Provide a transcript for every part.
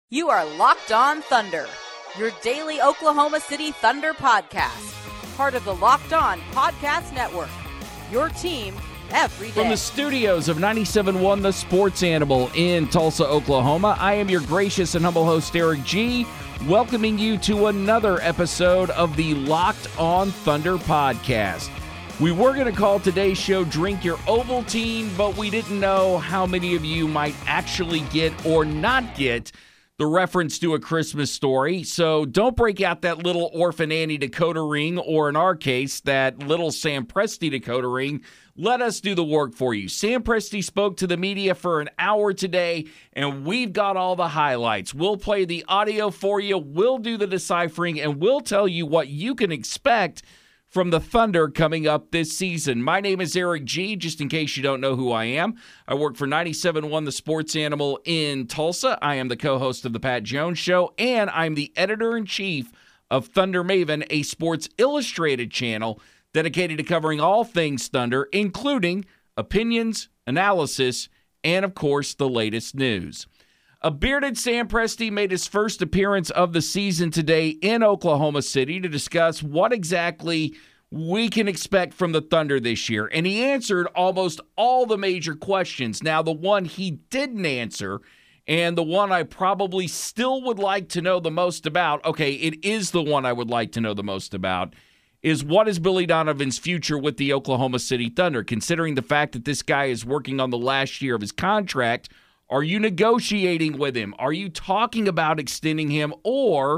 You are Locked On Thunder, your daily Oklahoma City Thunder podcast. Part of the Locked On Podcast Network, your team every day. From the studios of 97.1 The Sports Animal in Tulsa, Oklahoma, I am your gracious and humble host, Eric G., welcoming you to another episode of the Locked On Thunder podcast. We were going to call today's show Drink Your Ovaltine, but we didn't know how many of you might actually get or not get the reference to A Christmas Story. So don't break out that little Orphan Annie decoder ring, or in our case, that little Sam Presti decoder ring. Let us do the work for you. Sam Presti spoke to the media for an hour today, and we've got all the highlights. We'll play the audio for you, we'll do the deciphering, and we'll tell you what you can expect from the Thunder coming up this season. My name is Eric G., just in case you don't know who I am. I work for 97.1 The Sports Animal in Tulsa. I am the co-host of The Pat Jones Show, and I'm the editor-in-chief of Thunder Maven, a Sports Illustrated channel dedicated to covering all things Thunder, including opinions, analysis, and, of course, the latest news. A bearded Sam Presti made his first appearance of the season today in Oklahoma City to discuss what exactly we can expect from the Thunder this year. And he answered almost all the major questions. Now, the one he didn't answer, and the one I probably still would like to know the most about, okay, it is the one I would like to know the most about, is what is Billy Donovan's future with the Oklahoma City Thunder? Considering the fact that this guy is working on the last year of his contract, are you negotiating with him? Are you talking about extending him? Or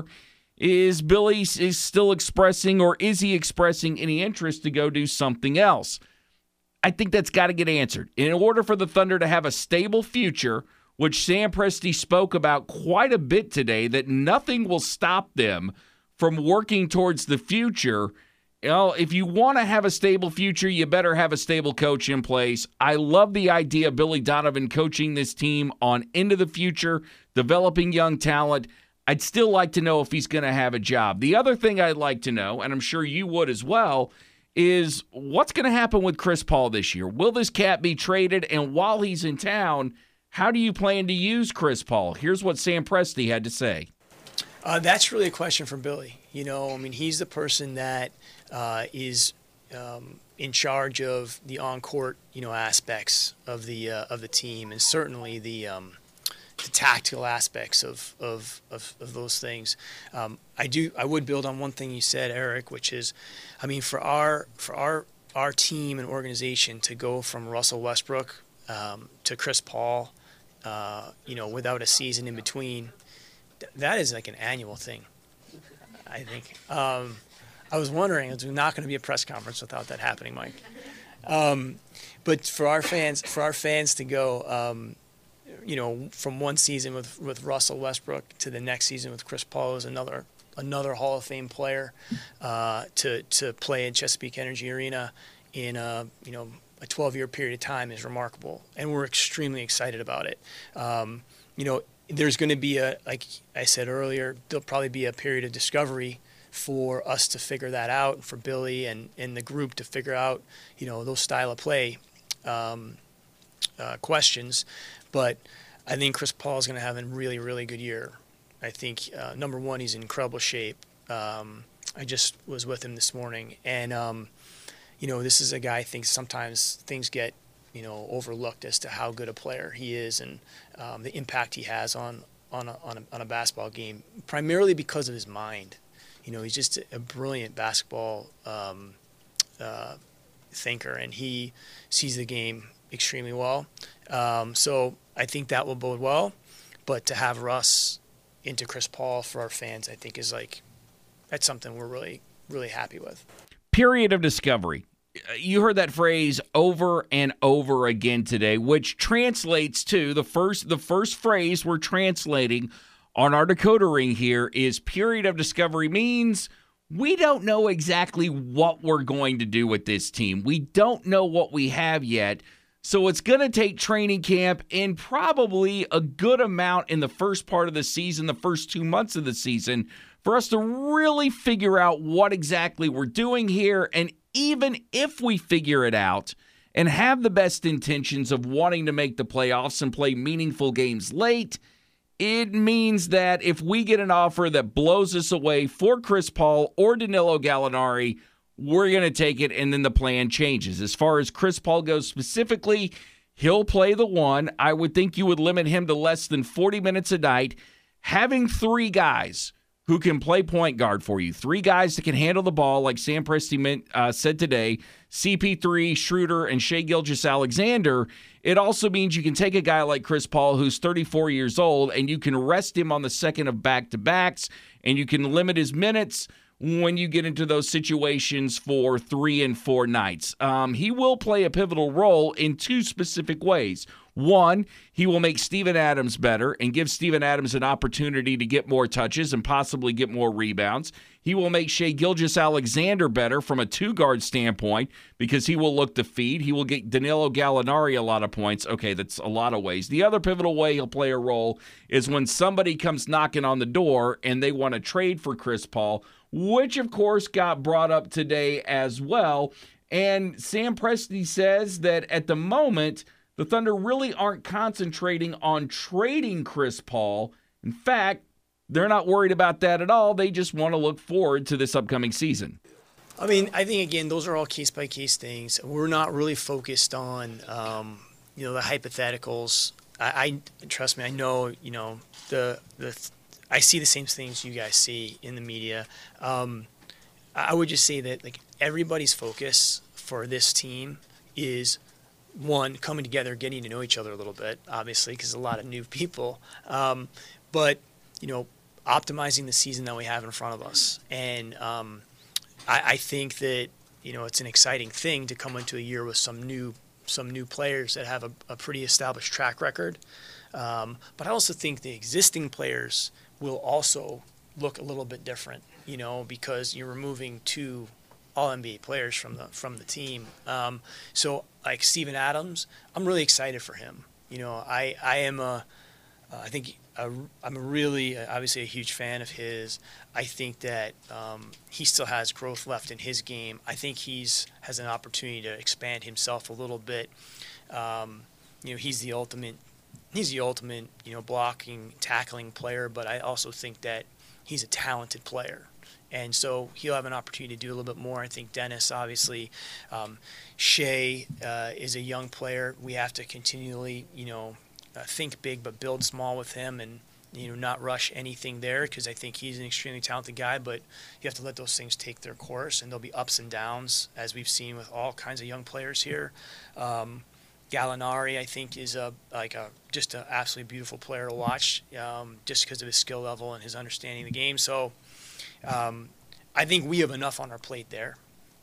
is Billy still expressing, or is he expressing any interest to go do something else? I think that's got to get answered. In order for the Thunder to have a stable future, which Sam Presti spoke about quite a bit today, that nothing will stop them from working towards the future. Well, if you want to have a stable future, you better have a stable coach in place. I love the idea of Billy Donovan coaching this team on into the future, developing young talent. I'd still like to know if he's going to have a job. The other thing I'd like to know, and I'm sure you would as well, is what's going to happen with Chris Paul this year? Will this cat be traded? And while he's in town, how do you plan to use Chris Paul? Here's what Sam Presti had to say. That's really a question for Billy. You know, I mean, he's the person that is in charge of the on-court, aspects of the team, and certainly the tactical aspects of those things. I would build on one thing you said, Eric, which is, I mean, for our team and organization to go from Russell Westbrook to Chris Paul, without a season in between, that is like an annual thing, I think. I was wondering, it's not going to be a press conference without that happening, Mike. But for our fans to go, from one season with Russell Westbrook to the next season with Chris Paul as another Hall of Fame player, to play in Chesapeake Energy Arena in a 12-year period of time is remarkable, and we're extremely excited about it. There's going to be like I said earlier, there'll probably be a period of discovery for us to figure that out, for Billy and the group to figure out, those style of play questions. But I think Chris Paul is going to have a really, really good year. I think, number one, he's in incredible shape. I just was with him this morning. And, this is a guy I think sometimes things get, overlooked as to how good a player he is and the impact he has on a basketball game, primarily because of his mind. He's just a brilliant basketball thinker, and he sees the game extremely well. So I think that will bode well. But to have Russ into Chris Paul for our fans, I think that's something we're really, really happy with. Period of discovery. You heard that phrase over and over again today, which translates to the first phrase we're translating on our decoder ring here is period of discovery means we don't know exactly what we're going to do with this team. We don't know what we have yet. So it's going to take training camp and probably a good amount in the first part of the season, the first 2 months of the season, for us to really figure out what exactly we're doing here. And even if we figure it out and have the best intentions of wanting to make the playoffs and play meaningful games late, it means that if we get an offer that blows us away for Chris Paul or Danilo Gallinari, we're going to take it, and then the plan changes. As far as Chris Paul goes specifically, he'll play the one. I would think you would limit him to less than 40 minutes a night. Having three guys who can play point guard for you, three guys that can handle the ball, like Sam Presti said today, CP3, Schroeder, and Shai Gilgeous-Alexander, it also means you can take a guy like Chris Paul, who's 34 years old, and you can rest him on the second of back-to-backs, and you can limit his minutes when you get into those situations for 3 and 4 nights. He will play a pivotal role in two specific ways. One, he will make Steven Adams better and give Steven Adams an opportunity to get more touches and possibly get more rebounds. He will make Shai Gilgeous-Alexander better from a two-guard standpoint because he will look to feed. He will get Danilo Gallinari a lot of points. Okay, that's a lot of ways. The other pivotal way he'll play a role is when somebody comes knocking on the door and they want to trade for Chris Paul, which, of course, got brought up today as well. And Sam Presti says that at the moment, the Thunder really aren't concentrating on trading Chris Paul. In fact, they're not worried about that at all. They just want to look forward to this upcoming season. I mean, I think, again, those are all case-by-case things. We're not really focused on, the hypotheticals. I trust me, I know, I see the same things you guys see in the media. I would just say that, everybody's focus for this team is, one, coming together, getting to know each other a little bit, obviously, because a lot of new people. But, optimizing the season that we have in front of us. And I think that, it's an exciting thing to come into a year with some new players that have a pretty established track record. But I also think the existing players will also look a little bit different, because you're removing two All-NBA players from the team. So like Steven Adams, I'm really excited for him. I'm really obviously a huge fan of his. I think that he still has growth left in his game. I think has an opportunity to expand himself a little bit. He's the ultimate, blocking, tackling player, but I also think that he's a talented player. And so he'll have an opportunity to do a little bit more. I think Dennis, obviously, Shai is a young player. We have to continually, think big but build small with him and, not rush anything there because I think he's an extremely talented guy, but you have to let those things take their course, and there'll be ups and downs, as we've seen with all kinds of young players here. Gallinari, I think, is just an absolutely beautiful player to watch just because of his skill level and his understanding of the game. So I think we have enough on our plate there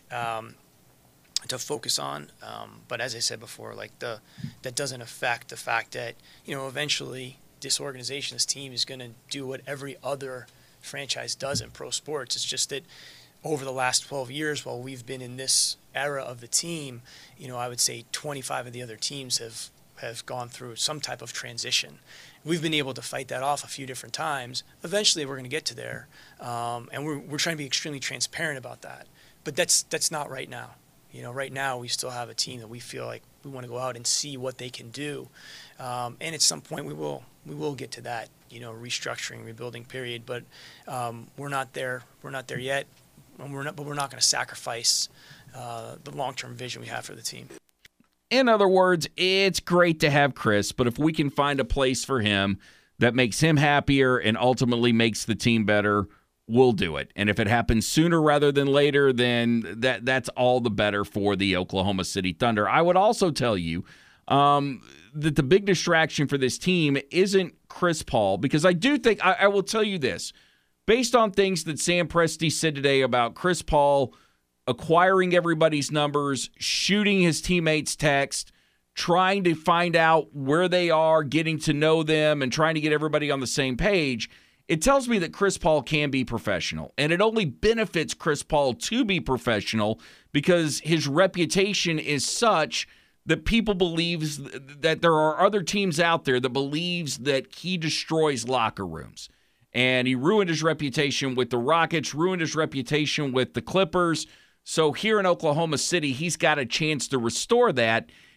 to focus on. But as I said before, that doesn't affect the fact that, eventually this organization, this team is going to do what every other franchise does in pro sports. It's just that over the last 12 years, while we've been in this era of the team, I would say 25 of the other teams have gone through some type of transition. We've been able to fight that off a few different times. Eventually, we're going to get to there, and we're trying to be extremely transparent about that. But that's not right now. Right now we still have a team that we feel like we want to go out and see what they can do, and at some point we will get to that, restructuring, rebuilding period. But we're not there. We're not there yet, but we're not going to sacrifice the long-term vision we have for the team. In other words, it's great to have Chris, but if we can find a place for him that makes him happier and ultimately makes the team better, we'll do it. And if it happens sooner rather than later, then that's all the better for the Oklahoma City Thunder. I would also tell you that the big distraction for this team isn't Chris Paul, because I do think, I will tell you this, based on things that Sam Presti said today about Chris Paul acquiring everybody's numbers, shooting his teammates' text, trying to find out where they are, getting to know them, and trying to get everybody on the same page, it tells me that Chris Paul can be professional. And it only benefits Chris Paul to be professional because his reputation is such that people believe that there are other teams out there that believes that he destroys locker rooms. And he ruined his reputation with the Rockets, ruined his reputation with the Clippers. So here in Oklahoma City, he's got a chance to restore that.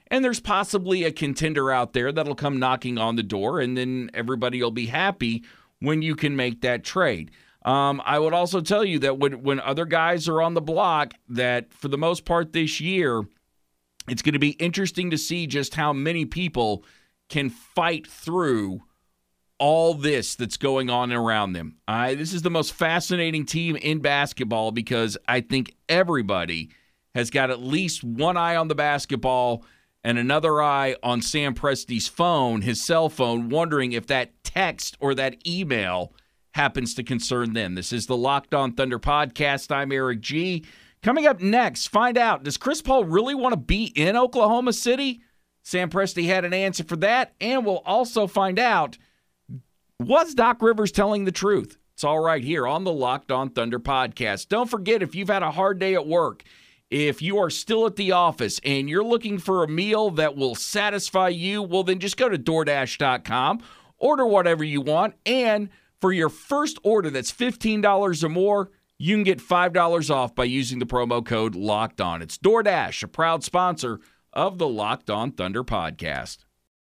and there's possibly a contender out there that'll come knocking on the door, and then everybody will be happy when you can make that trade. I would also tell you that when other guys are on the block, that for the most part this year, it's going to be interesting to see just how many people can fight through all this that's going on around them. This is the most fascinating team in basketball because I think everybody has got at least one eye on the basketball and another eye on Sam Presti's phone, his cell phone, wondering if that text or that email happens to concern them. This is the Locked On Thunder podcast. I'm Eric G. Coming up next, find out, does Chris Paul really want to be in Oklahoma City? Sam Presti had an answer for that, and we'll also find out, was Doc Rivers telling the truth? It's all right here on the Locked On Thunder podcast. Don't forget, if you've had a hard day at work, if you are still at the office and you're looking for a meal that will satisfy you, well, then just go to DoorDash.com, order whatever you want, and for your first order that's $15 or more, you can get $5 off by using the promo code Locked On. It's DoorDash, a proud sponsor of the Locked On Thunder podcast.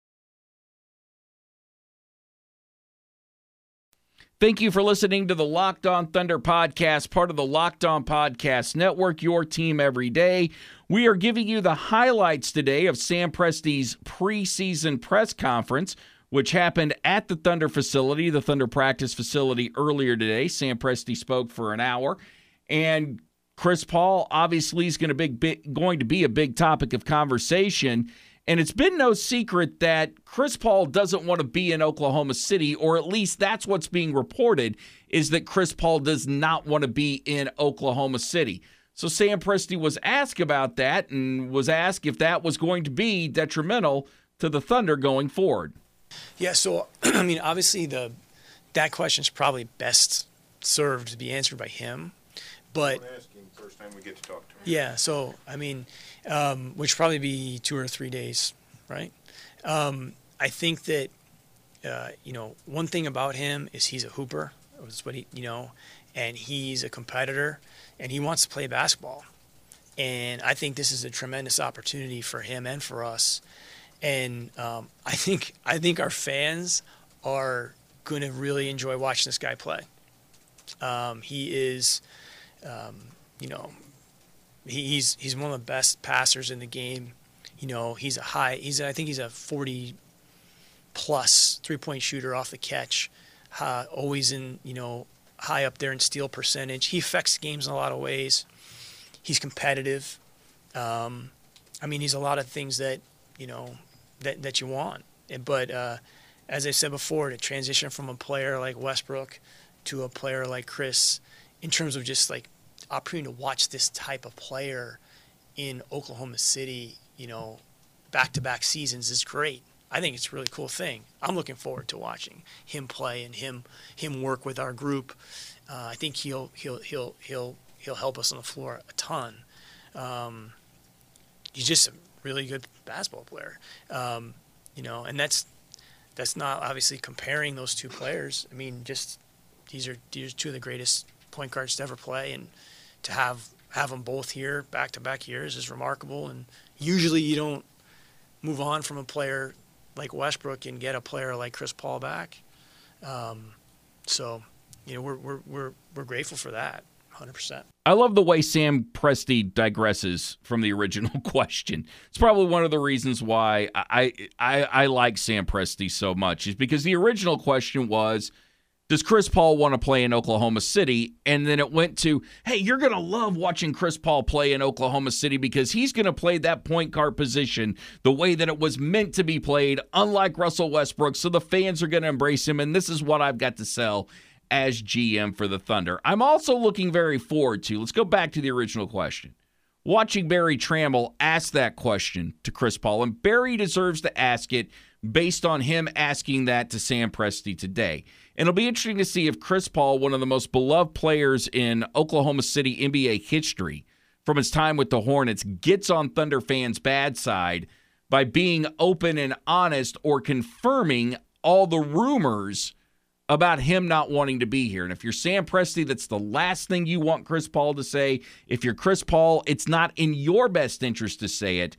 Thank you for listening to the Locked On Thunder podcast, part of the Locked On Podcast Network, your team every day. We are giving you the highlights today of Sam Presti's preseason press conference, which happened at the Thunder facility, the Thunder practice facility earlier today. Sam Presti spoke for an hour, and Chris Paul obviously is going to be a big topic of conversation. And it's been no secret that Chris Paul doesn't want to be in Oklahoma City, or at least that's what's being reported, is that Chris Paul does not want to be in Oklahoma City. So Sam Presti was asked about that and was asked if that was going to be detrimental to the Thunder going forward. Yeah, so, I mean, obviously that question is probably best served to be answered by him. But I'm asking first time we get to talk to him. Yeah, so, I mean, which probably be 2 or 3 days, right? I think that, one thing about him is he's a hooper. That's what and he's a competitor, and he wants to play basketball. And I think this is a tremendous opportunity for him and for us. And I think our fans are going to really enjoy watching this guy play. He is, he's one of the best passers in the game. I think he's a 40+ 3-point shooter off the catch. Always in, high up there in steal percentage. He affects games in a lot of ways. He's competitive. He's a lot of things that, that you want. But as I said before, to transition from a player like Westbrook to a player like Chris, in terms of just like opportunity to watch this type of player in Oklahoma City, back-to-back seasons is great. I think it's a really cool thing. I'm looking forward to watching him play and him work with our group. I think he'll help us on the floor a ton. He's just a really good basketball player, and that's not obviously comparing those two players. I mean, just these are two of the greatest point guards to ever play, and to have them both here back-to-back years is remarkable. And usually you don't move on from a player like Westbrook and get a player like Chris Paul back. So we're grateful for that. 100%. I love the way Sam Presti digresses from the original question. It's probably one of the reasons why I like Sam Presti so much, is because the original question was, does Chris Paul want to play in Oklahoma City? And then it went to, hey, you're going to love watching Chris Paul play in Oklahoma City because he's going to play that point guard position the way that it was meant to be played, unlike Russell Westbrook, so the fans are going to embrace him, and this is what I've got to sell as GM for the Thunder. I'm also looking very forward to, let's go back to the original question, watching Barry Trammell ask that question to Chris Paul, and Barry deserves to ask it based on him asking that to Sam Presti today. And it'll be interesting to see if Chris Paul, one of the most beloved players in Oklahoma City NBA history from his time with the Hornets, gets on Thunder fans' bad side by being open and honest or confirming all the rumors about him not wanting to be here. And if you're Sam Presti, that's the last thing you want Chris Paul to say. If you're Chris Paul, it's not in your best interest to say it.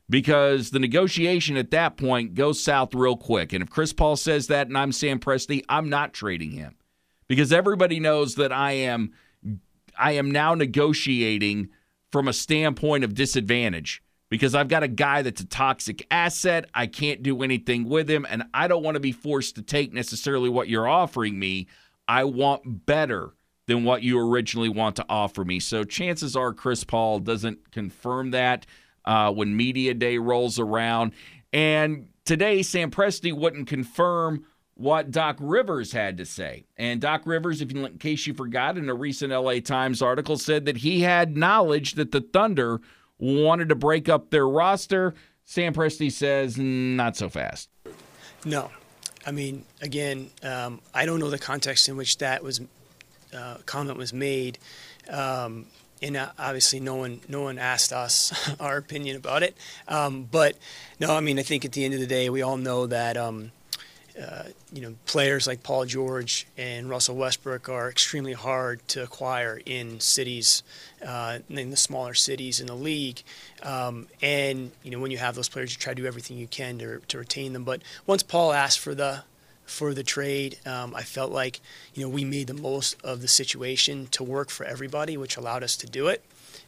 because the negotiation at that point goes south real quick. And if Chris Paul says that and I'm Sam Presti, I'm not trading him, because everybody knows that I am now negotiating from a standpoint of disadvantage, because I've got a guy that's a toxic asset. I can't do anything with him, and I don't want to be forced to take necessarily what you're offering me. I want better than what you originally want to offer me. So chances are Chris Paul doesn't confirm that when media day rolls around. And today, Sam Presti wouldn't confirm what Doc Rivers had to say. And Doc Rivers, in case you forgot, in a recent LA Times article, said that he had knowledge that the Thunder wanted to break up their roster. Sam Presti says, not so fast. No. I mean, again, I don't know the context in which that was comment was made. And obviously no one asked us our opinion about it. But no, I mean, I think at the end of the day, we all know that, players like Paul George and Russell Westbrook are extremely hard to acquire in cities, in the smaller cities in the league. And when you have those players, you try to do everything you can to retain them. But once Paul asked for the trade, I felt like we made the most of the situation to work for everybody, which allowed us to do it.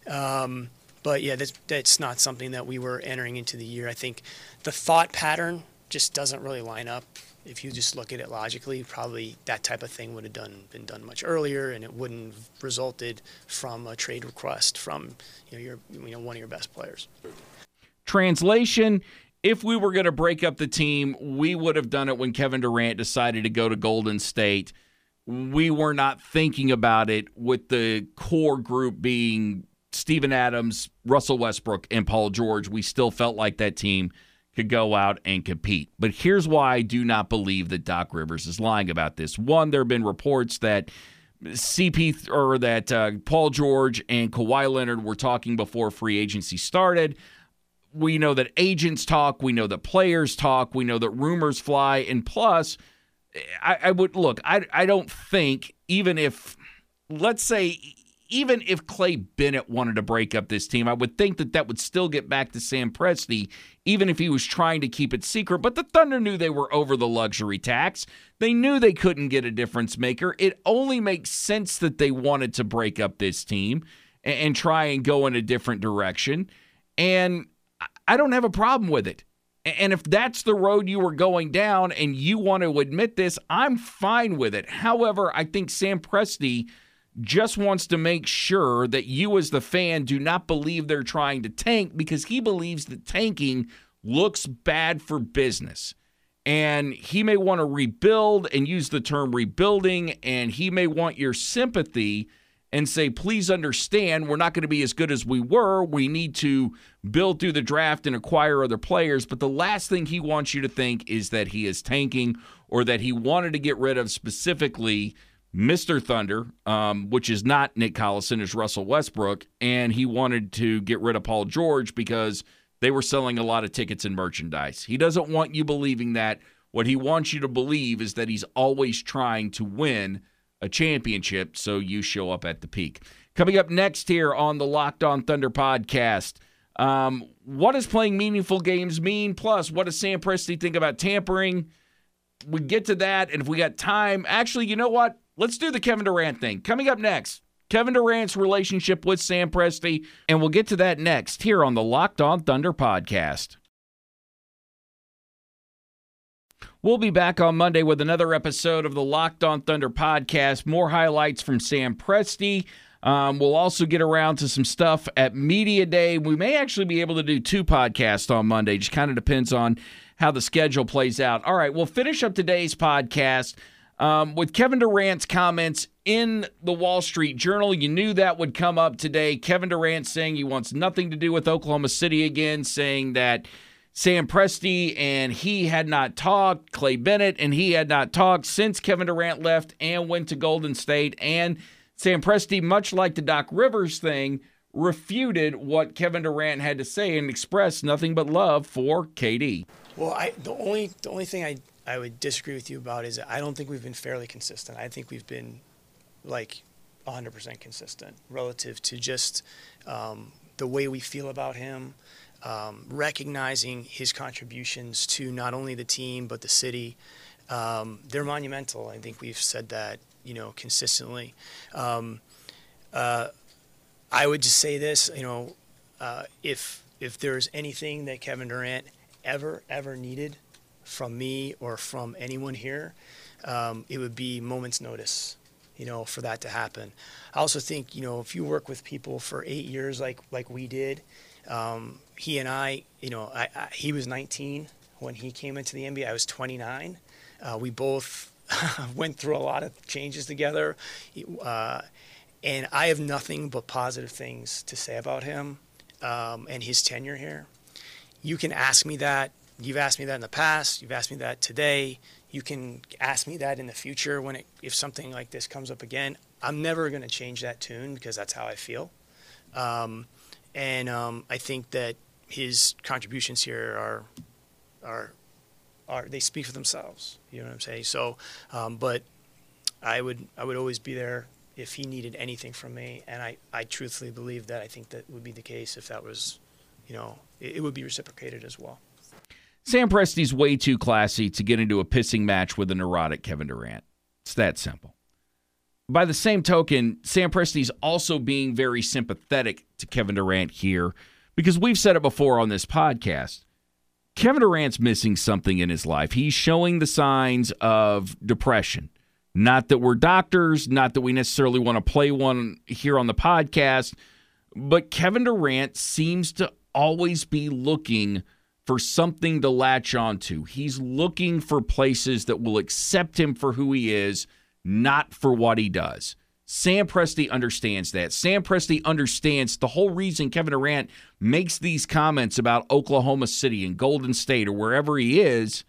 But yeah, that's not something that we were entering into the year. I think the thought pattern just doesn't really line up. If you just look at it logically, probably that type of thing would have been done much earlier, and it wouldn't have resulted from a trade request from one of your best players. Translation: if we were going to break up the team, we would have done it when Kevin Durant decided to go to Golden State. We were not thinking about it with the core group being Steven Adams, Russell Westbrook, and Paul George. We still felt like that team could go out and compete. But here's why I do not believe that Doc Rivers is lying about this. One, there have been reports that Paul George and Kawhi Leonard were talking before free agency started. We know that agents talk. We know that players talk. We know that rumors fly. And plus, I don't think, even if Clay Bennett wanted to break up this team, I would think that would still get back to Sam Presti, even if he was trying to keep it secret. But the Thunder knew they were over the luxury tax. They knew they couldn't get a difference maker. It only makes sense that they wanted to break up this team and try and go in a different direction. And I don't have a problem with it. And if that's the road you were going down and you want to admit this, I'm fine with it. However, I think Sam Presti just wants to make sure that you as the fan do not believe they're trying to tank, because he believes that tanking looks bad for business. And he may want to rebuild and use the term rebuilding, and he may want your sympathy and say, please understand, we're not going to be as good as we were. We need to build through the draft and acquire other players. But the last thing he wants you to think is that he is tanking, or that he wanted to get rid of specifically Mr. Thunder, which is not Nick Collison, is Russell Westbrook, and he wanted to get rid of Paul George because they were selling a lot of tickets and merchandise. He doesn't want you believing that. What he wants you to believe is that he's always trying to win a championship, so you show up at the peak. Coming up next here on the Locked On Thunder podcast, what does playing meaningful games mean? Plus, what does Sam Presti think about tampering? We get to that, and if we got time, actually, you know what? Let's do the Kevin Durant thing. Coming up next, Kevin Durant's relationship with Sam Presti, and we'll get to that next here on the Locked On Thunder podcast. We'll be back on Monday with another episode of the Locked On Thunder podcast. More highlights from Sam Presti. We'll also get around to some stuff at Media Day. We may actually be able to do 2 podcasts on Monday. Just kind of depends on how the schedule plays out. All right, we'll finish up today's podcast with Kevin Durant's comments in the Wall Street Journal. You knew that would come up today. Kevin Durant saying he wants nothing to do with Oklahoma City again, saying that Sam Presti and he had not talked, Clay Bennett and he had not talked since Kevin Durant left and went to Golden State. And Sam Presti, much like the Doc Rivers thing, refuted what Kevin Durant had to say and expressed nothing but love for KD. Well, the only thing I would disagree with you about is I don't think we've been fairly consistent. I think we've been like 100% consistent relative to just the way we feel about him, recognizing his contributions to not only the team but the city. They're monumental. I think we've said that, consistently. I would just say this, if there's anything that Kevin Durant ever needed from me or from anyone here, it would be moment's notice, for that to happen. I also think, if you work with people for 8 years like we did, he and I, he was 19 when he came into the NBA. I was 29. We both went through a lot of changes together. And I have nothing but positive things to say about him and his tenure here. You can ask me that. You've asked me that in the past. You've asked me that today. You can ask me that in the future if something like this comes up again. I'm never going to change that tune because that's how I feel. And I think that his contributions here are they speak for themselves. You know what I'm saying? So, but I would always be there if he needed anything from me, and I truthfully believe that I think that would be the case if that was, it would be reciprocated as well. Sam Presti's way too classy to get into a pissing match with a neurotic Kevin Durant. It's that simple. By the same token, Sam Presti's also being very sympathetic to Kevin Durant here because we've said it before on this podcast. Kevin Durant's missing something in his life. He's showing the signs of depression. Not that we're doctors, not that we necessarily want to play one here on the podcast, but Kevin Durant seems to always be looking for something to latch onto. He's looking for places that will accept him for who he is, not for what he does. Sam Presti understands that. Sam Presti understands the whole reason Kevin Durant makes these comments about Oklahoma City and Golden State or wherever he is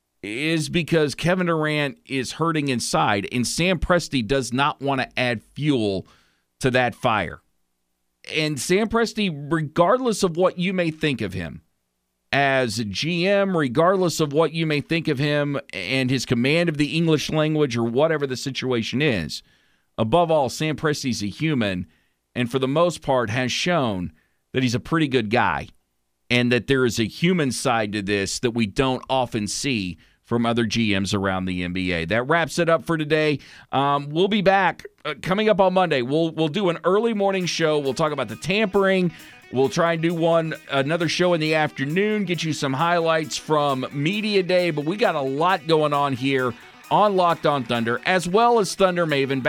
because Kevin Durant is hurting inside, and Sam Presti does not want to add fuel to that fire. And Sam Presti, regardless of what you may think of him as a GM, regardless of what you may think of him and his command of the English language or whatever the situation is, above all, Sam Presti's a human and for the most part has shown that he's a pretty good guy and that there is a human side to this that we don't often see from other GMs around the NBA. That wraps it up for today. We'll be back coming up on Monday. We'll do an early morning show. We'll talk about the tampering. We'll try and do another show in the afternoon, get you some highlights from Media Day, but we got a lot going on here on Locked On Thunder, as well as Thunder Maven,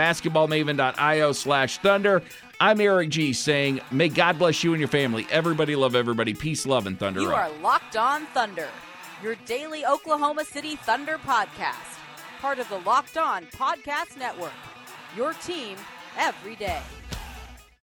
basketballmaven.io/Thunder. I'm Eric G. saying, may God bless you and your family. Everybody love everybody. Peace, love, and Thunder. You are Locked On Thunder, your daily Oklahoma City Thunder podcast. Part of the Locked On Podcast Network, your team every day.